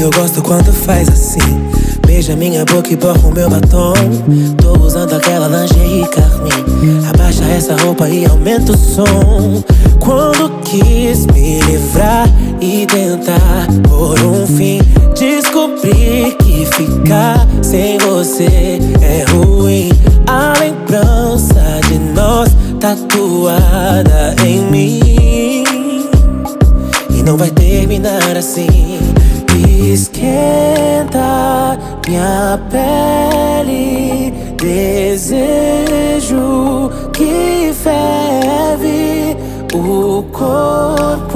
eu gosto quando faz assim. Beija minha boca e borra o meu batom. Tô usando aquela lingerie carmim. Abaixa essa roupa e aumenta o som. Quando quis me livrar e tentar por um fim, descobri que ficar sem você é ruim. A lembrança de nós tatuada em mim, e não vai terminar assim. Esquenta minha pele, desejo que ferve, o corpo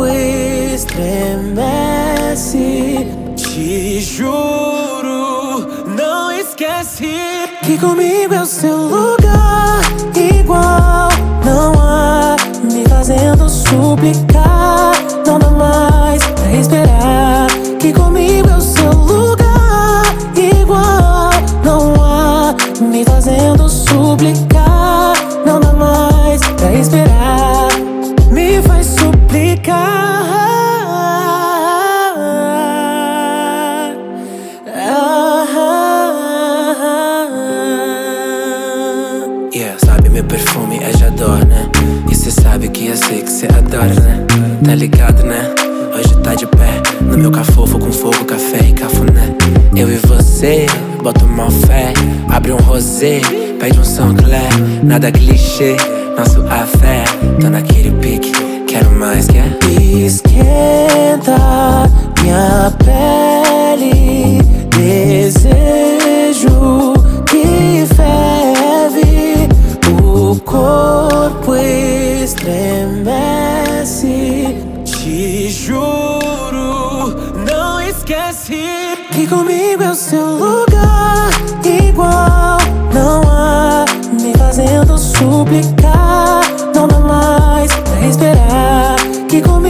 estremece. Te juro, não esquece que comigo é o seu lugar. Igual não há, me fazendo suplicar. Não dá mais pra esperar, que comigo é o seu lugar. Igual não há, me fazendo suplicar. Não dá mais pra esperar, me faz suplicar. Sabe, meu perfume é J'adore, né? E cê sabe que eu sei que cê adora, né? Tá ligado, né? Hoje tá de pé no meu cafofo com fogo, café e cafuné. Eu e você, bota uma fé, abre um rosé, pede um Saint-Clair. Nada clichê, nosso afé. Tô naquele pique, quero mais, quer? Esquenta minha pele, desejo que ferve, o corpo estremece. Te juro, não esquece que comigo é o seu lugar. Igual não há, me fazendo suplicar. Não dá mais pra esperar, que comigo